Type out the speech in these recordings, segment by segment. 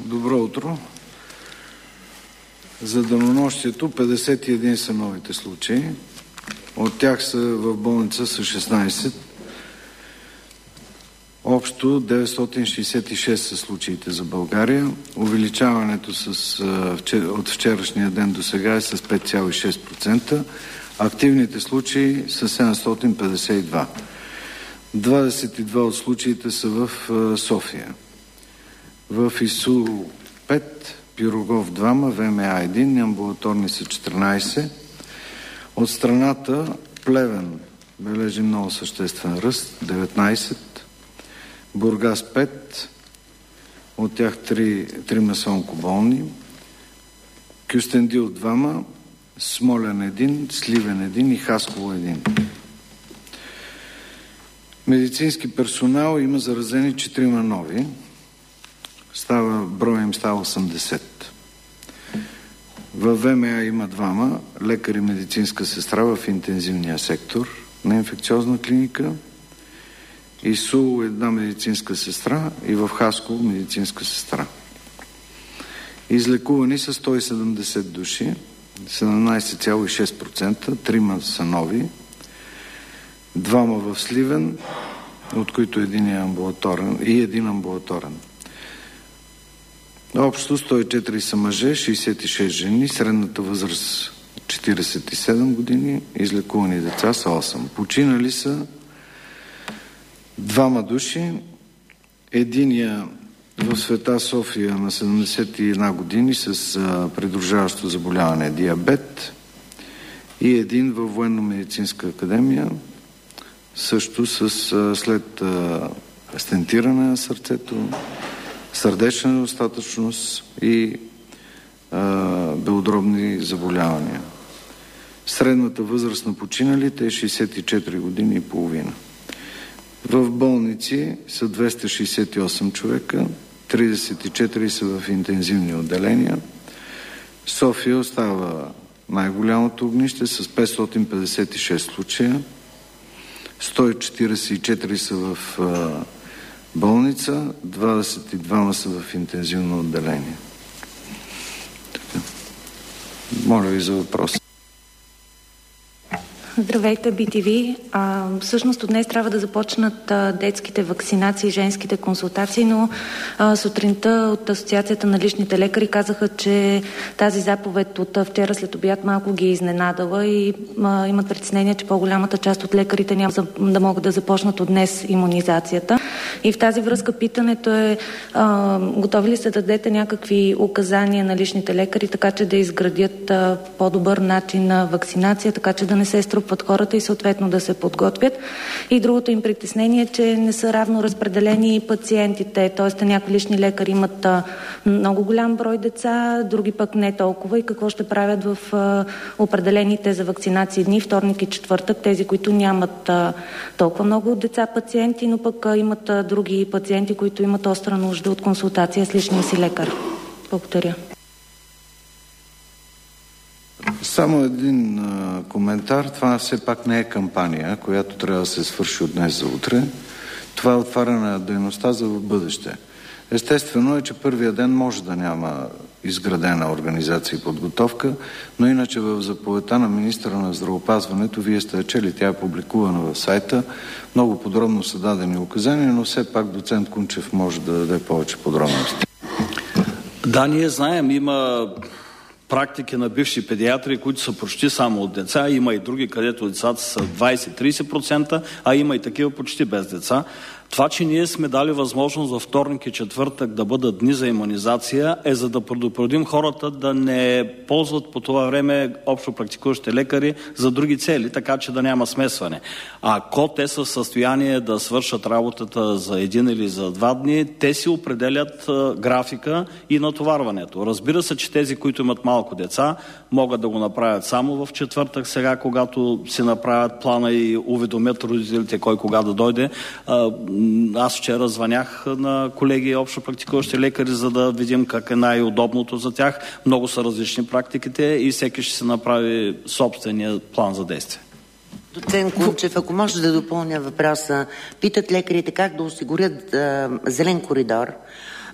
Добро утро. За денонощието 51 са новите случаи. От тях са в болница са 16. Общо 966 са случаите за България. Увеличаването от вчерашния ден до сега е с 5,6%. Активните случаи са 752. 22 от случаите са в София. В ИСУ 5, Пирогов 2, ВМА 1, амбулаторни са 14. От страната Плевен бележи много съществен ръст, 19. Бургас 5, от тях 3 са онкоболни. Кюстендил 2, Смолян 1, Сливен 1 и Хасково 1. Медицински персонал има заразени 4 нови. Броя им става 80. Във ВМА има 2 лекари и медицинска сестра в интензивния сектор на инфекциозна клиника. ИСУ една медицинска сестра и в Хасково медицинска сестра. Излекувани са 170 души, 17,6%, 3 са нови, 2 в Сливен, от които един е амбулаторен и един амбулаторен. Общо 104 са мъже, 66 жени, средната възраст 47 години, излекувани деца са 8. Починали са 2 души, единия в Света София на 71 години с придружаващо заболяване диабет и един във Военно-медицинска академия също след стентиране на сърцето, сърдечна недостатъчност и белодробни заболявания. Средната възраст на починалите е 64 години и половина. В болници са 268 човека, 34 са в интензивни отделения. София остава най-голямото огнище с 556 случая, 144 са в болница, 22 са в интензивно отделение. Така. Моля ви за въпрос. Здравейте, BTV. Всъщност от днес трябва да започнат детските вакцинации, женските консултации, но сутринта от Асоциацията на личните лекари казаха, че тази заповед от вчера след обяд малко ги е изненадала и имат притеснение, че по-голямата част от лекарите няма да могат да започнат от днес имунизацията. И в тази връзка питането е готови ли се да дадете някакви указания на личните лекари, така че да изградят по-добър начин на вакцинация, така че да не се струпват хората и съответно да се подготвят. И другото им притеснение е, че не са равно разпределени пациентите, т.е. някои лични лекари имат много голям брой деца, други пък не толкова и какво ще правят в определените за вакцинации дни, вторник и четвъртък, тези, които нямат толкова много деца пациенти, но пък имат други пациенти, които имат остра нужда от консултация с личния си лекар. Благодаря. Само един коментар. Това все пак не е кампания, която трябва да се свърши от днес за утре. Това е отваряне на дейността за в бъдеще. Естествено е, че първия ден може да няма изградена организация и подготовка, но иначе в заповедта на министъра на здравеопазването, вие сте чели, тя е публикувана в сайта, много подробно са дадени указания, но все пак доцент Кунчев може да даде повече подробности. Да, ние знаем, има практики на бивши педиатри, които са почти само от деца. Има и други, където децата са 20-30%, а има и такива почти без деца. Това, че ние сме дали възможност във вторник и четвъртък да бъдат дни за имунизация, е за да предупредим хората да не ползват по това време общо практикуващите лекари за други цели, така че да няма смесване. Ако те са в състояние да свършат работата за 1 или за 2 дни, те си определят графика и натоварването. Разбира се, че тези, които имат малко деца, могат да го направят само в четвъртък, сега, когато си направят плана и уведомят родителите кой кога да дойде. Аз вчера звънях на колеги общо практикуващи лекари, за да видим как е най-удобното за тях. Много са различни практиките и всеки ще се направи собствения план за действие. Доцент Кунчев, ако може да допълня въпроса, питат лекарите как да осигурят зелен коридор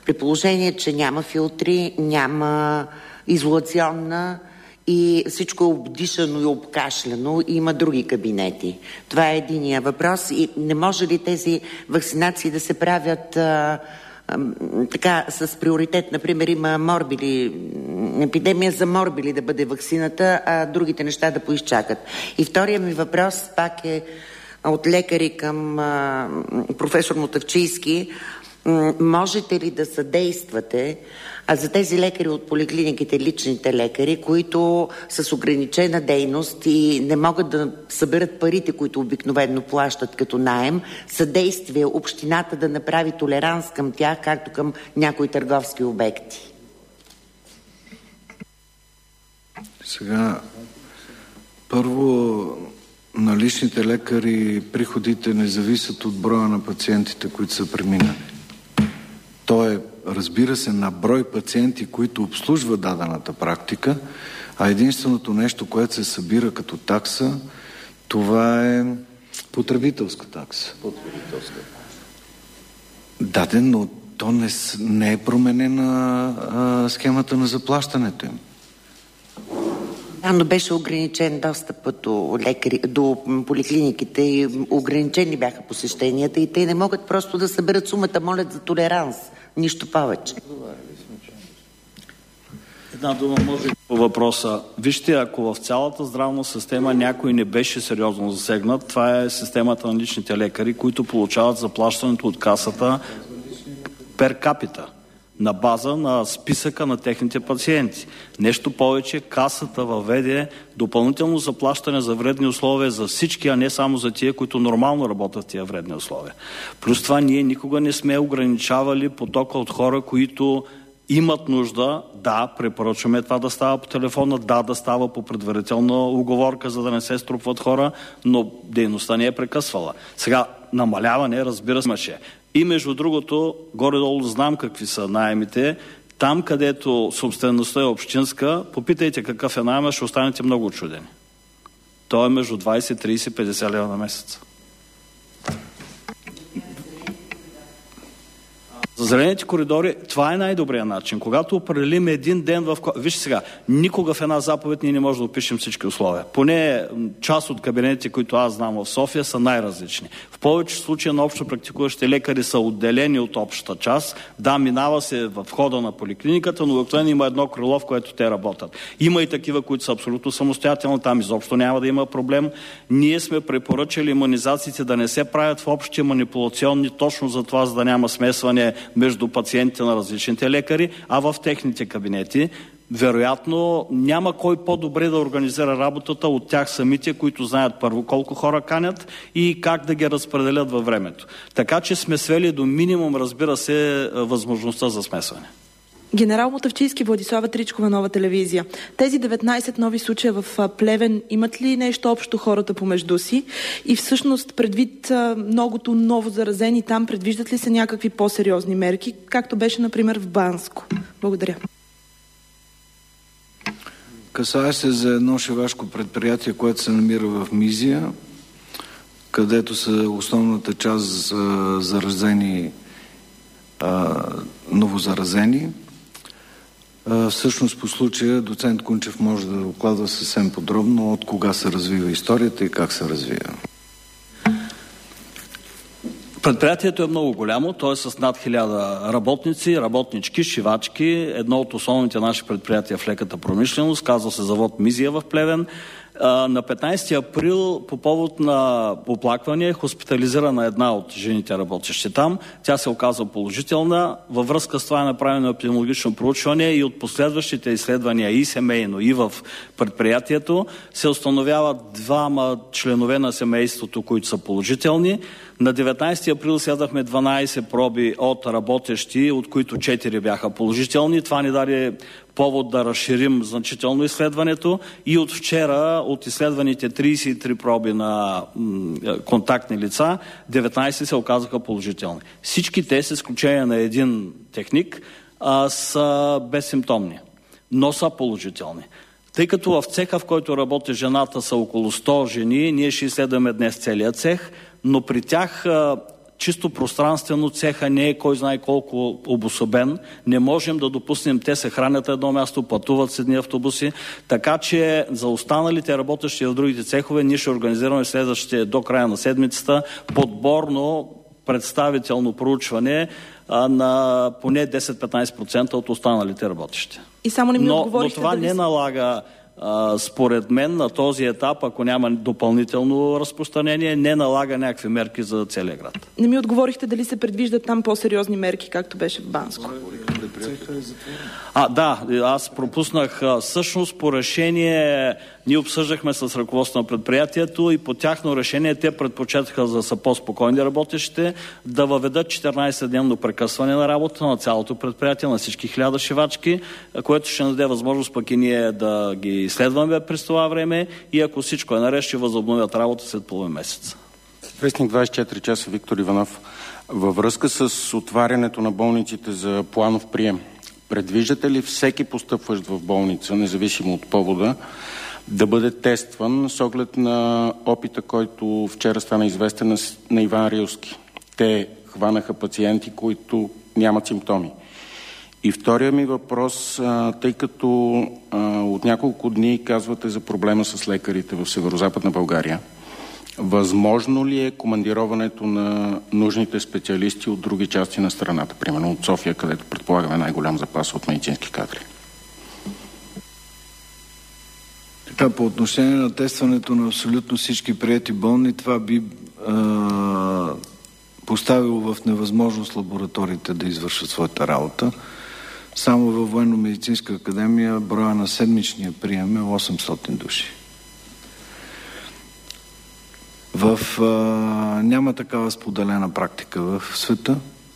При положение, че няма филтри, няма изолационна и всичко е обдишано и обкашляно, и има други кабинети. Това е единия въпрос. И не може ли тези вакцинации да се правят така с приоритет? Например, има морбили, епидемия за морбили да бъде ваксината, а другите неща да поизчакат. И втория ми въпрос пак е от лекари към професор Мутафчийски. Можете ли да съдействате за тези лекари от поликлиниките, личните лекари, които с ограничена дейност и не могат да съберат парите, които обикновено плащат като наем, съдействие общината да направи толеранс към тях, както към някои търговски обекти? Сега, първо, на личните лекари приходите не зависят от броя на пациентите, които са преминали. То е, разбира се, на брой пациенти, които обслужва дадената практика, а единственото нещо, което се събира като такса, това е потребителска такса. Даден, но то не е променена схемата на заплащането им. Да, но беше ограничен достъпът до поликлиниките и ограничени бяха посещенията и те не могат просто да съберат сумата, молят за толеранс. Нищо повече. Една дума може по въпроса. Вижте, ако в цялата здравна система някой не беше сериозно засегнат, това е системата на личните лекари, които получават заплащането от касата пер капита, на база на списъка на техните пациенти. Нещо повече, касата въведе допълнително заплащане за вредни условия за всички, а не само за тия, които нормално работят в тия вредни условия. Плюс това ние никога не сме ограничавали потока от хора, които имат нужда. Да, препоръчваме това да става по телефона, да става по предварителна уговорка, за да не се струпват хора, но дейността не е прекъсвала. Сега, намаляване, разбира се, имаше. И между другото, горе-долу знам какви са наемите. Там, където собствеността е общинска, попитайте какъв е наема, ще останете много очудени. То е между 20, 30, 50 лева на месец. За зелените коридори, това е най-добрият начин. Когато определим един ден в... Вижте сега, никога в една заповед ние не можем да опишем всички условия. Поне част от кабинетите, които аз знам в София, са най-различни. В повече случаи на общо практикуващите лекари са отделени от общата част. Да, минава се в входа на поликлиниката, но обикновено има едно крило, в което те работят. Има и такива, които са абсолютно самостоятелни, там изобщо няма да има проблем. Ние сме препоръчали имунизациите да не се правят в общи манипулационни, точно за това, за да няма смесване между пациентите на различните лекари, а в техните кабинети. Вероятно няма кой по-добре да организира работата от тях самите, които знаят първо колко хора канят и как да ги разпределят във времето. Така че сме свели до минимум, разбира се, възможността за смесване. Генерал Мутафчийски, Владислава Тричкова, Нова телевизия. Тези 19 нови случая в Плевен имат ли нещо общо хората помежду си? И всъщност предвид многото ново заразени там, предвиждат ли се някакви по-сериозни мерки, както беше, например, в Банско? Благодаря. Касае се за едно шивашко предприятие, което се намира в Мизия, където са основната част за заразени, новозаразени. Всъщност по случая доцент Кунчев може да докладва съвсем подробно от кога се развива историята и как се развива. Предприятието е много голямо, то е с над 1000 работници, работнички, шивачки. Едно от основните наши предприятия в леката промишленост, казва се завод Мизия в Плевен. На 15 април по повод на оплакване е хоспитализирана една от жените, работещи там. Тя се оказва положителна. Във връзка с това е направено епидемиологично проучване и от последващите изследвания и семейно, и в предприятието се установяват 2 членове на семейството, които са положителни. На 19 април следвахме 12 проби от работещи, от които 4 бяха положителни. Това ни даде повод да разширим значително изследването и от вчера от изследваните 33 проби на контактни лица, 19 се оказаха положителни. Всички те, с изключение на един техник, са безсимптомни, но са положителни. Тъй като в цеха, в който работи жената, са около 100 жени, ние ще изследваме днес целият цех, но при тях чисто пространствено цеха не е кой знае колко обособен. Не можем да допуснем, те се хранят едно място, пътуват с едни автобуси, така че за останалите работещи в другите цехове ние ще организираме следващите до края на седмицата подборно представително проучване на поне 10-15% от останалите работещи. И само не ми отговорихте, но това не налага, според мен, на този етап, ако няма допълнително разпространение, не налага някакви мерки за целия град. Не ми отговорихте дали се предвиждат там по-сериозни мерки, както беше в Банско. Да, аз пропуснах. Всъщност по решение ние обсъждахме с ръководството на предприятието и по тяхно решение те предпочетаха, за да са по-спокойни работещите, да въведат 14-дневно прекъсване на работа на цялото предприятие, на всички 1000 шивачки, което ще даде възможност пък и ние да ги изследваме през това време и ако всичко е наред, ще възобновят работа след половин месец. Вестник 24 часа, Виктор Иванов. Във връзка с отварянето на болниците за планов прием, предвиждате ли всеки постъпващ в болница, независимо от повода, да бъде тестван с оглед на опита, който вчера стана известен на Иван Рилски? Те хванаха пациенти, които нямат симптоми. И втория ми въпрос, тъй като от няколко дни казвате за проблема с лекарите в Северозападна България, възможно ли е командироването на нужните специалисти от други части на страната, примерно от София, където предполагаме най-голям запас от медицински кадри? Така, по отношение на тестването на абсолютно всички приети болни, това би поставило в невъзможност лабораториите да извършат своята работа. Само във Военно-медицинска академия броя на седмичния прием е 800 души. Няма такава споделена практика в света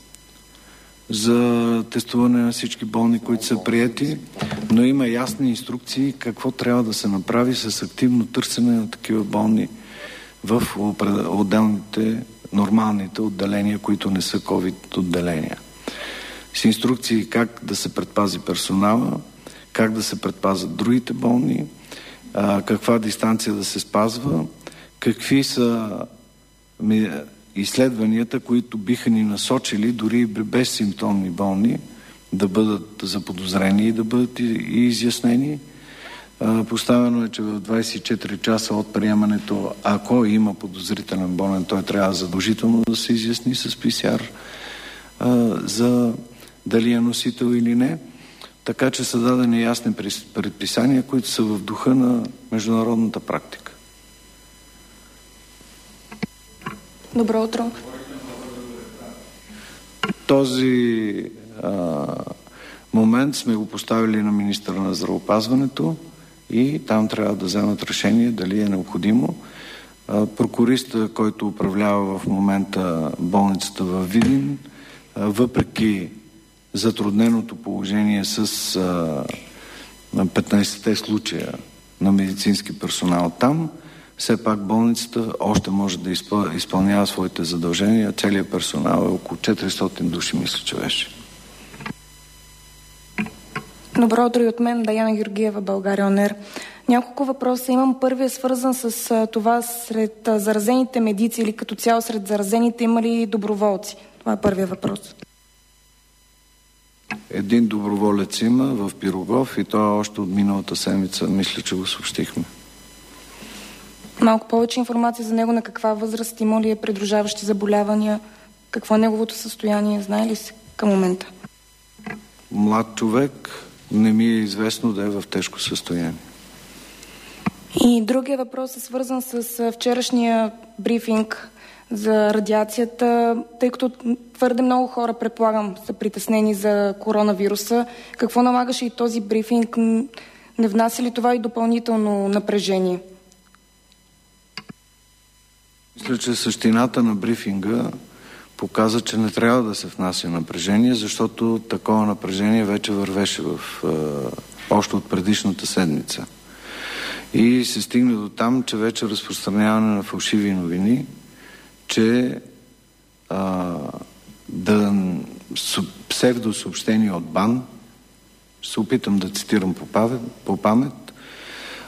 за тестуване на всички болни, които са приети, но има ясни инструкции какво трябва да се направи с активно търсене на такива болни в отделните нормалните отделения, които не са COVID отделения. С инструкции как да се предпази персонала, как да се предпазят другите болни, каква дистанция да се спазва, какви са изследванията, които биха ни насочили дори без симптомни болни да бъдат заподозрени и да бъдат и изяснени. Поставено е, че в 24 часа от приемането, ако има подозрителен болен, той трябва задължително да се изясни с ПСР за дали е носител или не. Така че са дадени ясни предписания, които са в духа на международната практика. Добро утро. Този момент сме го поставили на министъра на здравеопазването и там трябва да вземат решение дали е необходимо. Прокуриста, който управлява в момента болницата във Видин, въпреки затрудненото положение с 15-те случая на медицински персонал там, все пак болницата още може да изпълнява своите задължения. Целият персонал е около 400 души, мисля, че беше. Добро утро и от мен, Даяна Георгиева, България ОНЕР. Няколко въпроса имам. Първият е свързан с това сред заразените медици или като цяло сред заразените има ли доброволци? Това е първият въпрос. Един доброволец има в Пирогов и това още от миналата седмица, мисля, че го съобщихме. Малко повече информация за него, на каква възраст, има ли е придружаващи заболявания, какво е неговото състояние, знае ли се към момента? Млад човек, не ми е известно да е в тежко състояние. И другия въпрос е свързан с вчерашния брифинг за радиацията, тъй като твърде много хора, предполагам, са притеснени за коронавируса. Какво налагаше и този брифинг? Не внася ли това и допълнително напрежение? Мисля, че същината на брифинга показа, че не трябва да се внася напрежение, защото такова напрежение вече вървеше още от предишната седмица. И се стигна до там, че вече разпространяване на фалшиви новини, че псевдосъобщения от БАН, се опитам да цитирам по памет,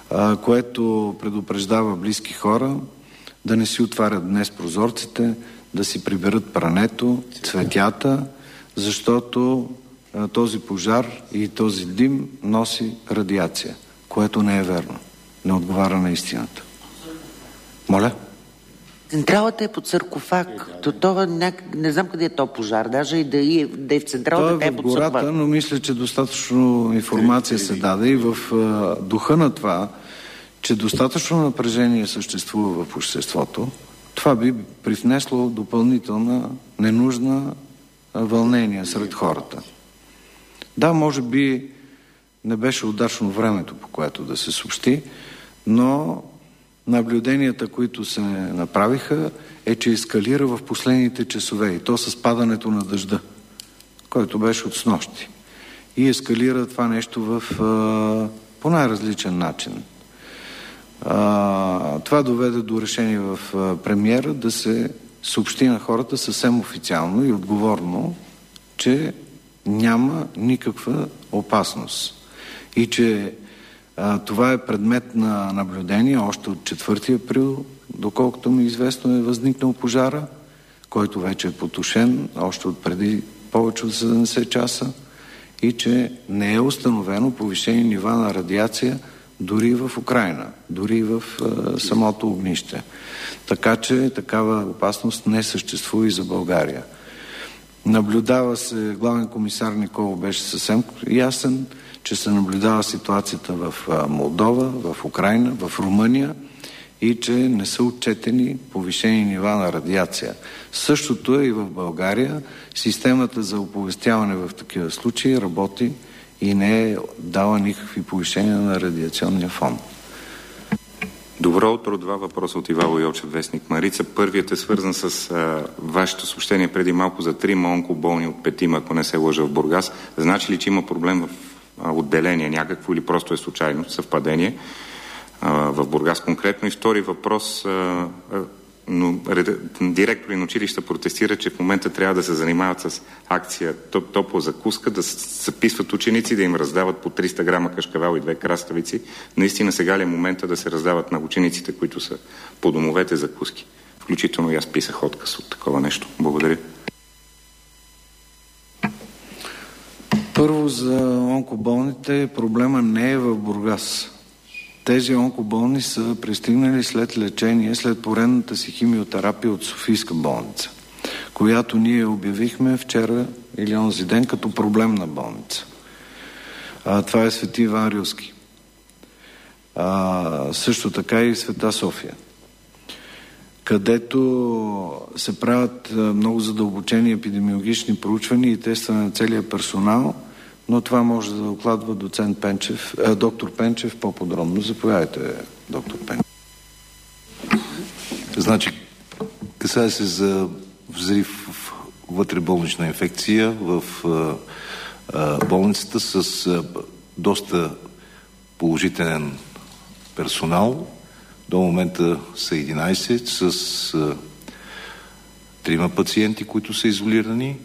което предупреждава близки хора да не си отварят днес прозорците, да си приберат прането, цветята, защото този пожар и този дим носи радиация, което не е верно. Не отговаря на истината. Моля? Централата е под саркофаг. Не знам къде е то пожар. Даже и да е в централата, това е под гората, саркофаг. Но мисля, че достатъчно информация се даде и в духа на това, че достатъчно напрежение съществува в обществото, това би привнесло допълнителна ненужна вълнение сред хората. Да, може би не беше удачно времето, по което да се съобщи, но наблюденията, които се направиха, е, че ескалира в последните часове и то с падането на дъжда, който беше от снощи. И ескалира това нещо по най-различен начин. Това доведе до решение в премиера да се съобщи на хората съвсем официално и отговорно, че няма никаква опасност и че това е предмет на наблюдение още от 4 април, доколкото ми известно е възникнал пожара, който вече е потушен още от преди повече от 70 часа и че не е установено повишени нива на радиация дори в Украйна, дори в самото огнище. Така че такава опасност не съществува и за България. Наблюдава се, главен комисар Николов беше съвсем ясен, че се наблюдава ситуацията в Молдова, в Украйна, в Румъния и че не са отчетени повишени нива на радиация. Същото е и в България. Системата за оповестяване в такива случаи работи и не е дала никакви повишения на радиационния фон. Добро утро. 2 въпроса от Ивайло Йовчев, вестник Марица. Първият е свързан с вашето съобщение преди малко за 3 онкоболни от 5, ако не се лъжа, в Бургас. Значи ли, че има проблем в отделение някакво или просто е случайно, съвпадение в Бургас конкретно? И втори въпрос, директори на училища протестират, че в момента трябва да се занимават с акция топла закуска, да записват ученици, да им раздават по 300 грама кашкавал и 2 краставици. Наистина сега ли е момента да се раздават на учениците, които са по домовете, закуски? Включително и аз писах отказ от такова нещо. Благодаря. Първо за онкоболните, проблема не е в Бургас. Тези онкоболни са пристигнали след лечение, след поредната си химиотерапия от Софийска болница, която ние обявихме вчера или онзи ден като проблемна болница. Това е Свети Иван Рилски. Също така и Света София, където се правят много задълбочени епидемиологични проучвания и тестване на целия персонал, но това може да докладва доктор Пенчев по-подробно. Заповядайте, доктор Пенчев. Значи, касае се за взрив в вътреболнична инфекция в болницата с доста положителен персонал. До момента са 11 с 3 пациенти, които са изолирани.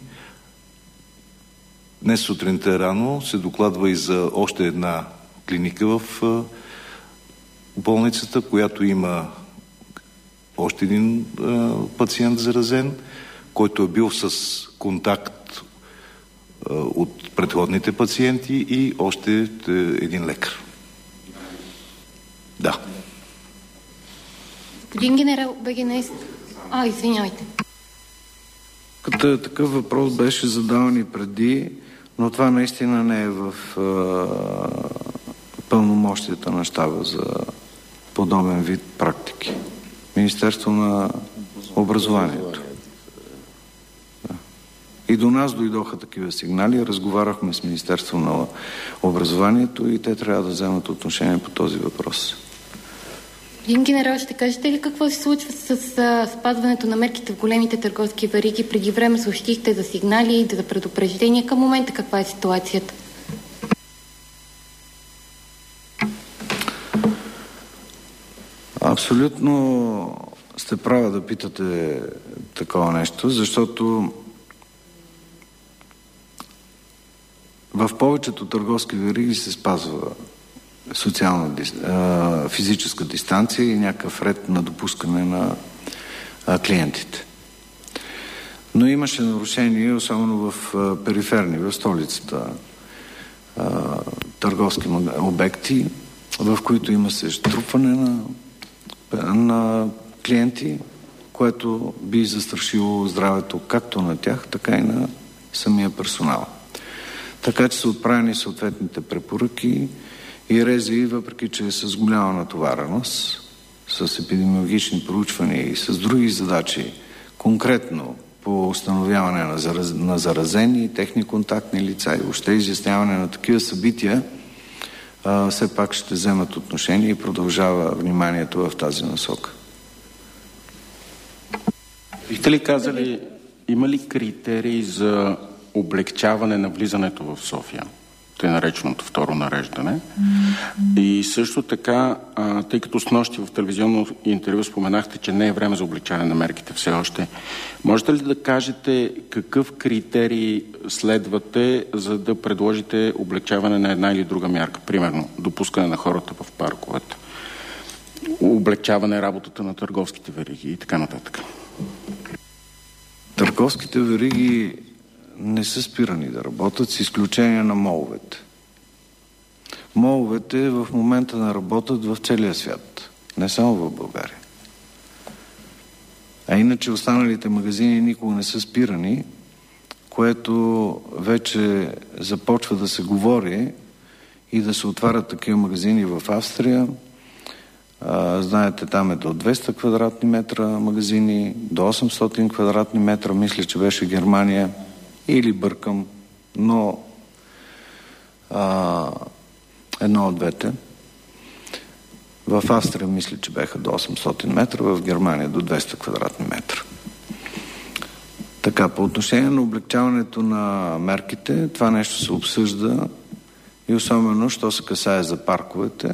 Днес сутринта рано се докладва и за още една клиника в болницата, която има още един пациент заразен, който е бил с контакт от предходните пациенти и още един лекар. Да. Господин генерал Бегенес, извинявайте. Такъв въпрос беше задаван и преди, но това наистина не е в пълномощията на щаба за подобен вид практики. Министерство на образованието. Да. И до нас дойдоха такива сигнали, разговаряхме с Министерство на образованието и те трябва да вземат отношение по този въпрос. Господин генерал, ще кажете ли какво се случва с спазването на мерките в големите търговски вериги? Преди време съобщихте за сигнали и за предупреждения. Към момента каква е ситуацията? Абсолютно сте права да питате такова нещо, защото в повечето търговски вериги се спазва физическа дистанция и някакъв ред на допускане на клиентите. Но имаше нарушения, особено в периферни, в столицата, търговски обекти, в които има се струпване на клиенти, което би застрашило здравето както на тях, така и на самия персонал. Така че са отправени съответните препоръки и РЗИ, въпреки че е с голяма натовареност, с епидемиологични проучвания и с други задачи, конкретно по установяване на заразени, техни контактни лица и въобще изясняване на такива събития, все пак ще вземат отношение и продължава вниманието в тази насока. Бихте ли казали, има ли критерии за облегчаване на влизането в София, тъй нареченото второ нареждане? И също така, тъй като снощи в телевизионно интервю споменахте, че не е време за облегчаване на мерките все още, можете ли да кажете какъв критерий следвате, за да предложите облегчаване на една или друга мярка? Примерно, допускане на хората в парковете, облегчаване работата на търговските вериги и така нататък. Търговските вериги не са спирани да работят, с изключение на моловете. Моловете в момента не работят в целия свят, не само в България. А иначе останалите магазини никога не са спирани, което вече започва да се говори и да се отварят такива магазини в Австрия. Знаете, там е до 200 квадратни метра магазини, до 800 квадратни метра, мисля, че беше Германия, или бъркам, но едно от двете. В Австрия мисля, че беха до 800 метра, в Германия до 200 квадратни метра. Така, по отношение на облегчаването на мерките, това нещо се обсъжда и особено, що се касае за парковете,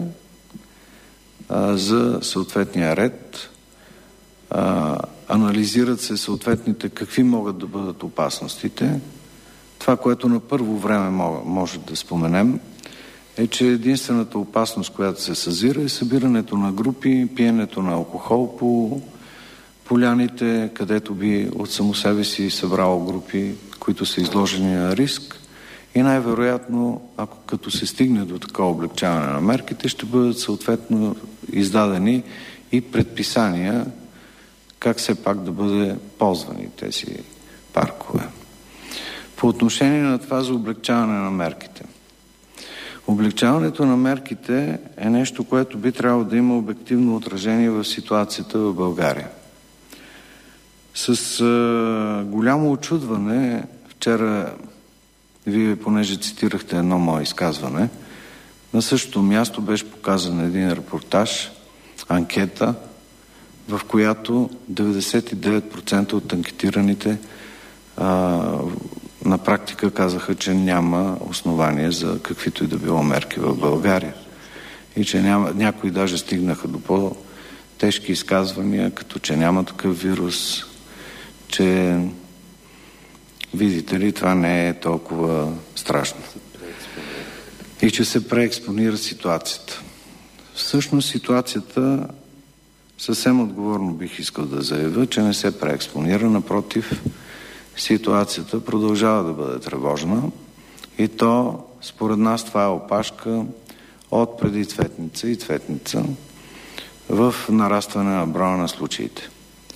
за съответния ред, анализират се съответните какви могат да бъдат опасностите. Това, което на първо време може да споменем, е, че единствената опасност, която се съзира, е събирането на групи, пиенето на алкохол по поляните, където би от само себе си събрало групи, които са изложени на риск. И най-вероятно, ако като се стигне до такова облегчаване на мерките, ще бъдат съответно издадени и предписания как все пак да бъде ползвани тези паркове. По отношение на това за облегчаване на мерките. Облегчаването на мерките е нещо, което би трябвало да има обективно отражение в ситуацията в България. С голямо очудване, вчера вие, понеже цитирахте едно мое изказване, на същото място беше показан един репортаж, анкета, в която 99% от анкетираните на практика казаха, че няма основание за каквито и да било мерки в България. И че някои даже стигнаха до по-тежки изказвания, като че няма такъв вирус, че видите ли, това не е толкова страшно. И че се преекспонира ситуацията. Всъщност ситуацията, съвсем отговорно бих искал да заявя, че не се преекспонира, напротив, ситуацията продължава да бъде тревожна и то, според нас, това е опашка от преди Цветница и Цветница в нарастване на броя на случаите.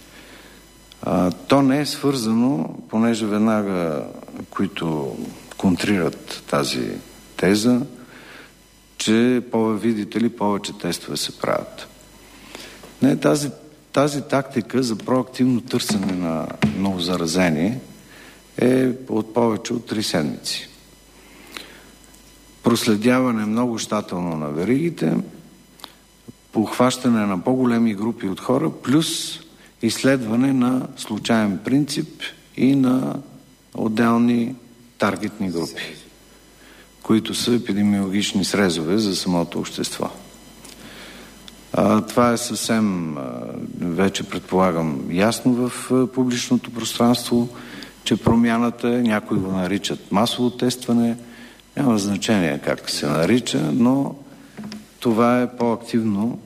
То не е свързано, понеже веднага, които контрират тази теза, че видите ли, повече тестове се правят. Не, тази тактика за проактивно търсене на новозаразени е от повече от 3 седмици. Проследяване много щателно на веригите, похващане на по-големи групи от хора, плюс изследване на случаен принцип и на отделни таргетни групи, които са епидемиологични срезове за самото общество. Това е съвсем, вече предполагам, ясно в публичното пространство, че промяната, някои го наричат масово тестване, няма значение как се нарича, но това е по-активно,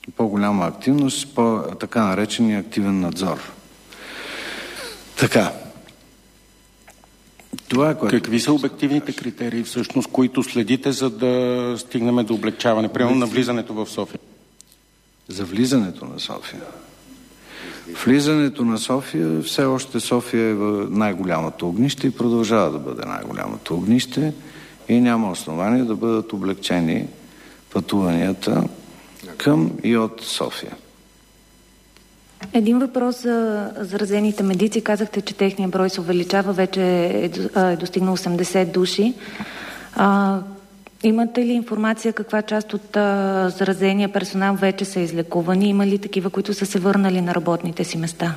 по-голяма активност, така наречения активен надзор. Така. Това е, Какви са обективните критерии, всъщност, които следите, за да стигнем до облегчаване, примерно на влизането в София? За влизането на София? Влизането на София, все още София е в най-голямото огнище и продължава да бъде най-голямото огнище и няма основание да бъдат облегчени пътуванията към и от София. Един въпрос за заразените медици. Казахте, че техния брой се увеличава, вече е достигнал 80 души. Имате ли информация каква част от заразения персонал вече са излекувани? Има ли такива, които са се върнали на работните си места?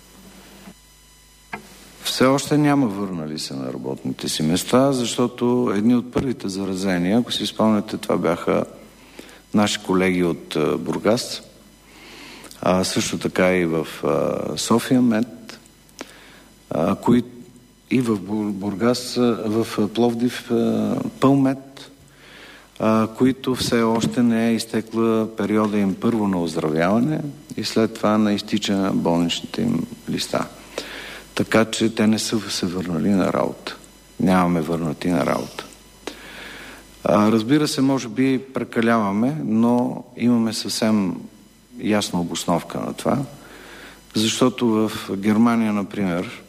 Все още няма върнали се на работните си места, защото едни от първите заразения, ако си спомняте, това бяха наши колеги от Бургас, също така и в София Мед, и в Бургас, в Пловдив Пълмед, които все още не е изтекла периода им първо на оздравяване и след това на изтичане на болничните им листа. Така че те не са се върнали на работа. Нямаме върнати на работа. Разбира се, може би прекаляваме, но имаме съвсем ясна обосновка на това, защото в Германия, например,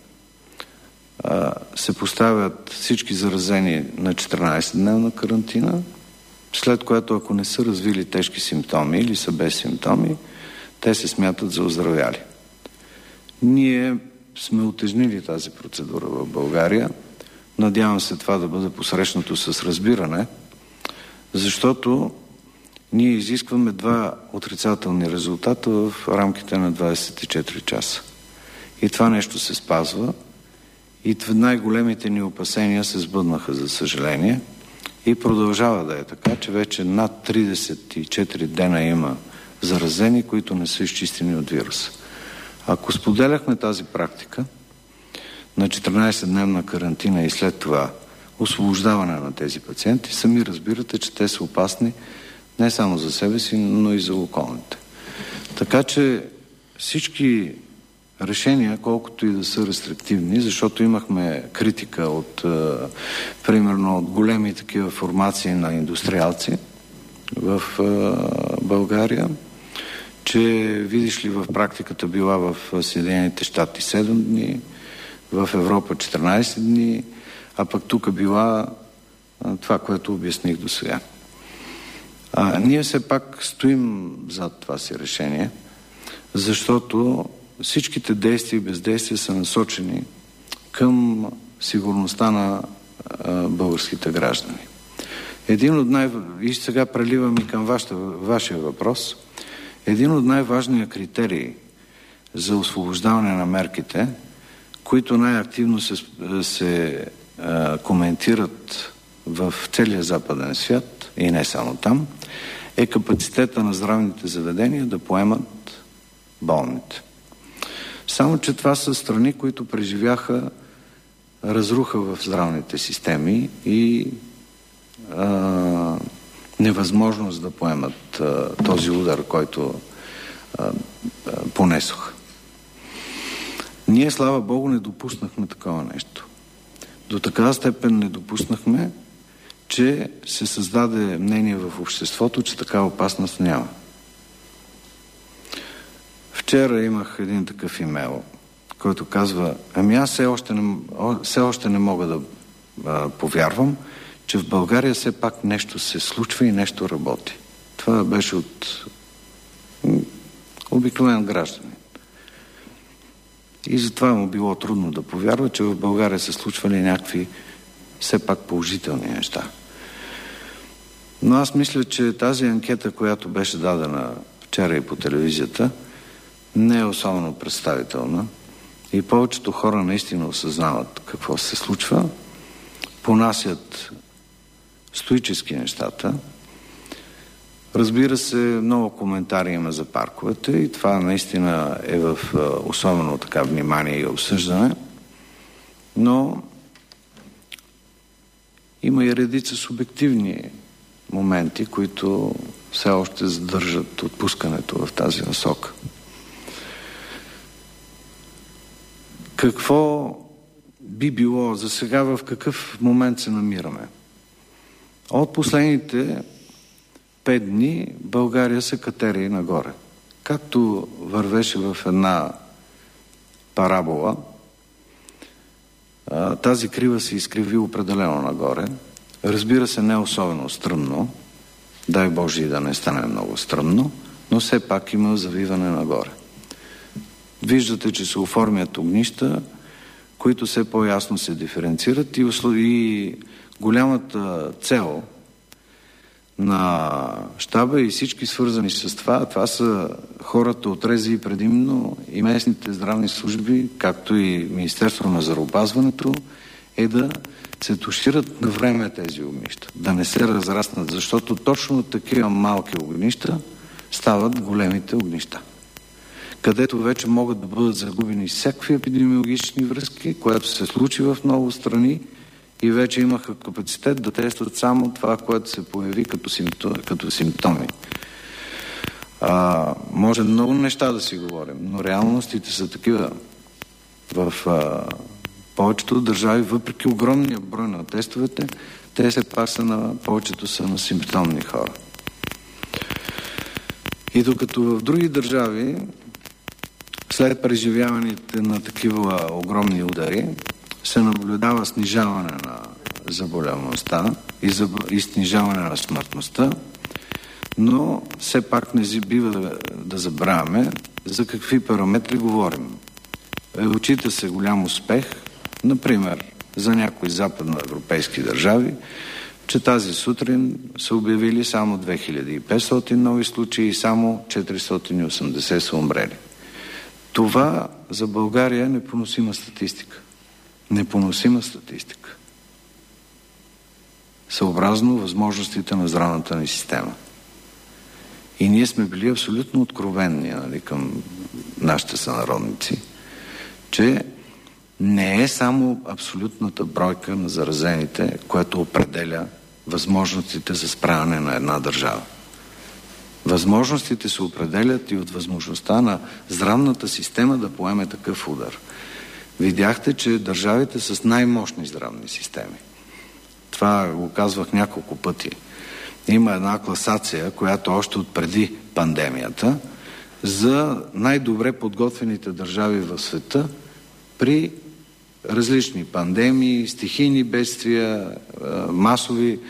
се поставят всички заразени на 14-дневна карантина, след което, ако не са развили тежки симптоми или са без симптоми, те се смятат за оздравяли. Ние сме утежнили тази процедура в България. Надявам се това да бъде посрещнато с разбиране, защото ние изискваме 2 отрицателни резултата в рамките на 24 часа. И това нещо се спазва. И най-големите ни опасения се сбъднаха, за съжаление. И продължава да е така, че вече над 34 дена има заразени, които не са изчистени от вируса. Ако споделяхме тази практика на 14-дневна карантина и след това освобождаване на тези пациенти, сами разбирате, че те са опасни не само за себе си, но и за околните. Така че всички решения, колкото и да са рестриктивни, защото имахме критика от, примерно, от големи такива формации на индустриалци в България, че, видиш ли, в практиката била в Съединените щати 7 дни, в Европа 14 дни, а пък тук била това, което обясних до сега. Ние все пак стоим зад това си решение, защото всичките действия и бездействия са насочени към сигурността на българските граждани. И сега преливам и към вашия въпрос. Един от най-важния критерии за освобождаване на мерките, които най-активно се коментират в целия западен свят и не само там, е капацитета на здравните заведения да поемат болните. Само че това са страни, които преживяха разруха в здравните системи и невъзможност да поемат този удар, който понесох. Ние, слава Богу, не допуснахме такова нещо. До такава степен не допуснахме, че се създаде мнение в обществото, че такава опасност няма. Вчера имах един такъв имейл, който казва: аз все още не мога да повярвам, че в България все пак нещо се случва и нещо работи. Това беше от обикновен гражданин. И затова му било трудно да повярва, че в България се случвали някакви все пак положителни неща. Но аз мисля, че тази анкета, която беше дадена вчера и по телевизията, не е особено представителна и повечето хора наистина осъзнават какво се случва, понасят стоически нещата. Разбира се, много коментари има за парковете и това наистина е в особено така внимание и обсъждане, но има и редица субективни моменти, които все още задържат отпускането в тази насока. би било за сега в какъв момент се намираме. От последните 5 дни България се катери нагоре. Както вървеше в една парабола, тази крива се изкриви определено нагоре. Разбира се, не особено стръмно, дай Боже и да не стане много стръмно, но все пак има завиване нагоре. Виждате, че се оформят огнища, които все по-ясно се диференцират и голямата цел на щаба и всички свързани с това са хората от РЗИ предимно и местните здравни служби, както и Министерството на здравеопазването, е да се тушират на време тези огнища, да не се разраснат, защото точно такива малки огнища стават големите огнища, където вече могат да бъдат загубени всякакви епидемиологични връзки, което се случи в много страни и вече имаха капацитет да тестват само това, което се появи като симптоми. Може много неща да си говорим, но реалностите са такива. В повечето държави, въпреки огромния брой на тестовете, те все пак повечето са на симптомни хора. И докато в други държави, след преживяването на такива огромни удари, се наблюдава снижаване на заболеваността и снижаване на смъртността, но все пак не бива да забравяме за какви параметри говорим. Отчита се голям успех, например, за някои западноевропейски държави, че тази сутрин са обявили само 2500 нови случаи и само 480 са умрели. Това за България е непоносима статистика. Непоносима статистика. Съобразно възможностите на здравната ни система. И ние сме били абсолютно откровенни, към нашите сънародници, че не е само абсолютната бройка на заразените, което определя възможностите за справяне на една държава. Възможностите се определят и от възможността на здравната система да поеме такъв удар. Видяхте, че държавите с най-мощни здравни системи, това го казвах няколко пъти, има една класация, която още от преди пандемията, за най-добре подготвените държави в света при различни пандемии, стихийни бедствия, масови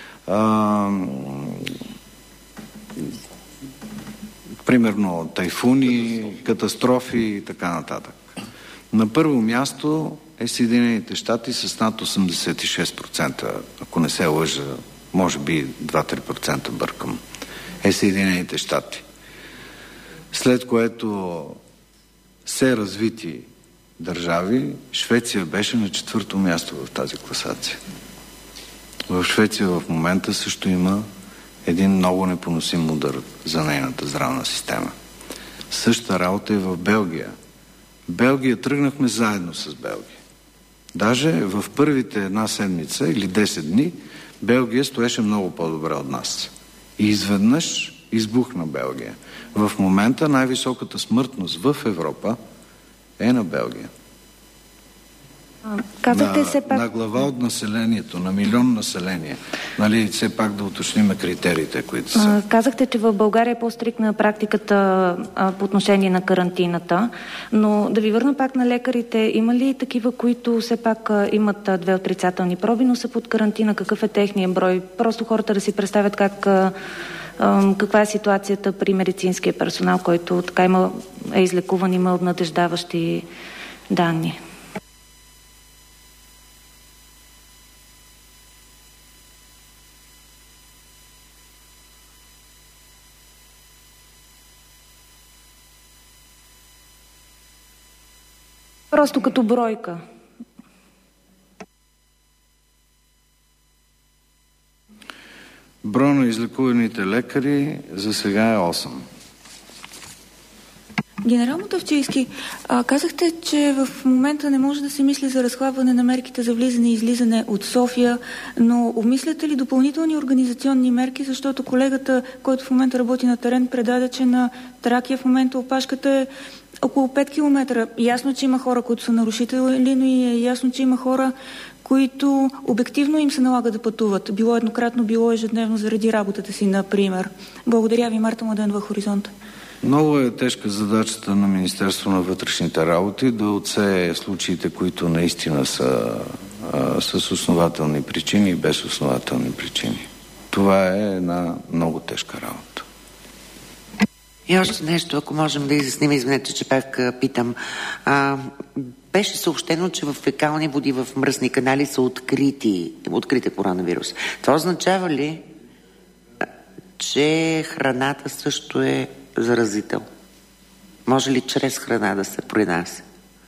примерно тайфуни, катастрофи и така нататък. На първо място е Съединените щати с над 86%, ако не се лъжа, може би 2-3% бъркам, е Съединените щати. След което все развити държави, Швеция беше на 4-то място в тази класация. В Швеция в момента също има един много непоносим удар за нейната здравна система. Същата работа е в Белгия. Белгия тръгнахме заедно с Белгия. Даже в първите една седмица или 10 дни Белгия стоеше много по-добре от нас. И изведнъж избухна Белгия. В момента най-високата смъртност в Европа е на Белгия. Казахте все пак... на глава от населението, на милион население. Все пак да уточним критериите, които са. Казахте, че в България е по-стрикна практиката по отношение на карантината, но да ви върна пак на лекарите. Има ли такива, които все пак имат 2 отрицателни проби, но са под карантина? Какъв е техният брой? Просто хората да си представят каква е ситуацията при медицинския персонал, който така е излекуван, има обнадеждаващи данни. Просто като бройка. Броя на излекуваните лекари за сега е 8. Генерал Мутафчийски, казахте, че в момента не може да се мисли за разхлабване на мерките за влизане и излизане от София, но обмисляте ли допълнителни организационни мерки, защото колегата, който в момента работи на терен, предаде, че на Тракия в момента опашката е около 5 км. Ясно, че има хора, които са нарушители, но и е ясно, че има хора, които обективно им се налага да пътуват. Било еднократно, било ежедневно заради работата си, например. Благодаря ви, Марта Младенова, Хоризонт. Много е тежка задачата на Министерство на вътрешните работи да отсее случаите, които наистина са с основателни причини и без основателни причини. Това е една много тежка работа. И още нещо, ако можем да изясним, извинете, че пак питам. Беше съобщено, че в фекални води в мръсни канали са открити коронавирус. Това означава ли, че храната също е заразител? Може ли чрез храна да се принася?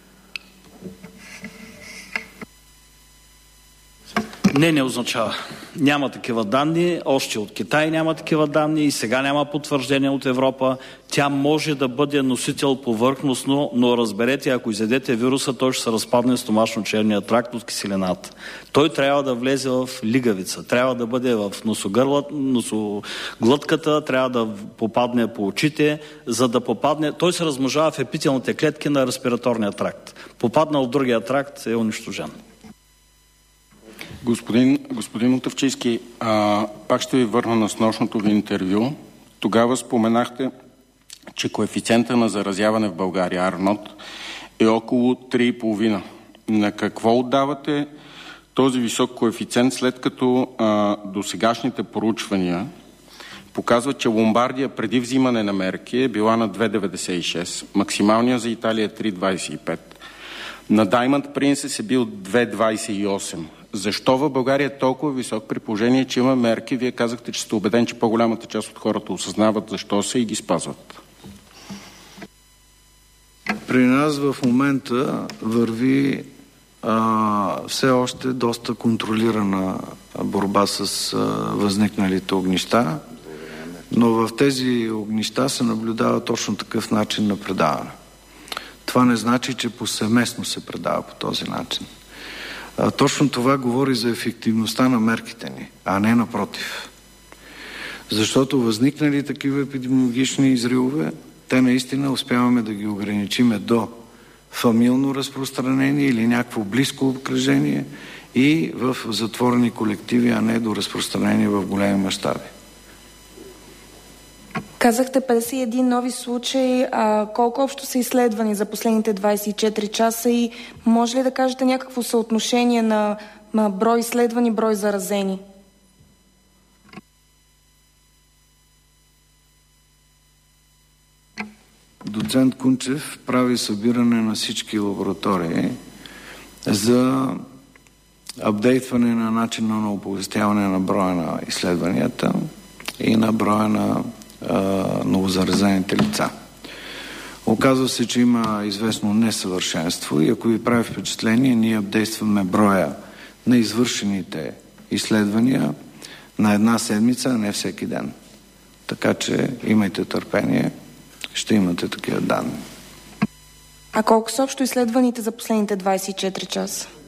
Не означава. Няма такива данни, още от Китай няма такива данни и сега няма потвърждение от Европа. Тя може да бъде носител повърхностно, но разберете, ако изядете вируса, той ще се разпадне в стомашно-черния тракт от киселината. Той трябва да влезе в лигавица, трябва да бъде в носоглътката, трябва да попадне по очите, за да попадне... Той се размножава в епителните клетки на респираторния тракт. Попаднал в другия тракт е унищожен. Господин Мутафчийски, пак ще ви върна на снощното ви интервю. Тогава споменахте, че коефициента на заразяване в България, Арнот, е около 3,5. На какво отдавате този висок коефициент, след като досегашните проучвания показват, че Ломбардия преди взимане на мерки е била на 2,96, максималния за Италия е 3,25. На Diamond Princess е бил 2,28. Защо в България е толкова висок, при положение, че има мерки? Вие казахте, че сте убеден, че по-голямата част от хората осъзнават защо са и ги спазват. При нас в момента върви все още доста контролирана борба с възникналите огнища, но в тези огнища се наблюдава точно такъв начин на предаване. Това не значи, че повсеместно се предава по този начин. Точно това говори за ефективността на мерките ни, а не напротив. Защото възникнали такива епидемиологични изривове, те наистина успяваме да ги ограничиме до фамилно разпространение или някакво близко обкръжение и в затворени колективи, а не до разпространение в големи мащаби. Казахте 51 нови случаи. Колко общо са изследвани за последните 24 часа и може ли да кажете някакво съотношение на брой изследвани, брой заразени? Доцент Кунчев прави събиране на всички лаборатории за апдейтване на начина на оповестяване на броя на изследванията и на броя на новозаразените лица. Оказва се, че има известно несъвършенство и ако ви прави впечатление, ние апдействаме броя на извършените изследвания на една седмица, а не всеки ден. Така че имайте търпение, ще имате такива данни. А колко са общо изследваните за последните 24 часа?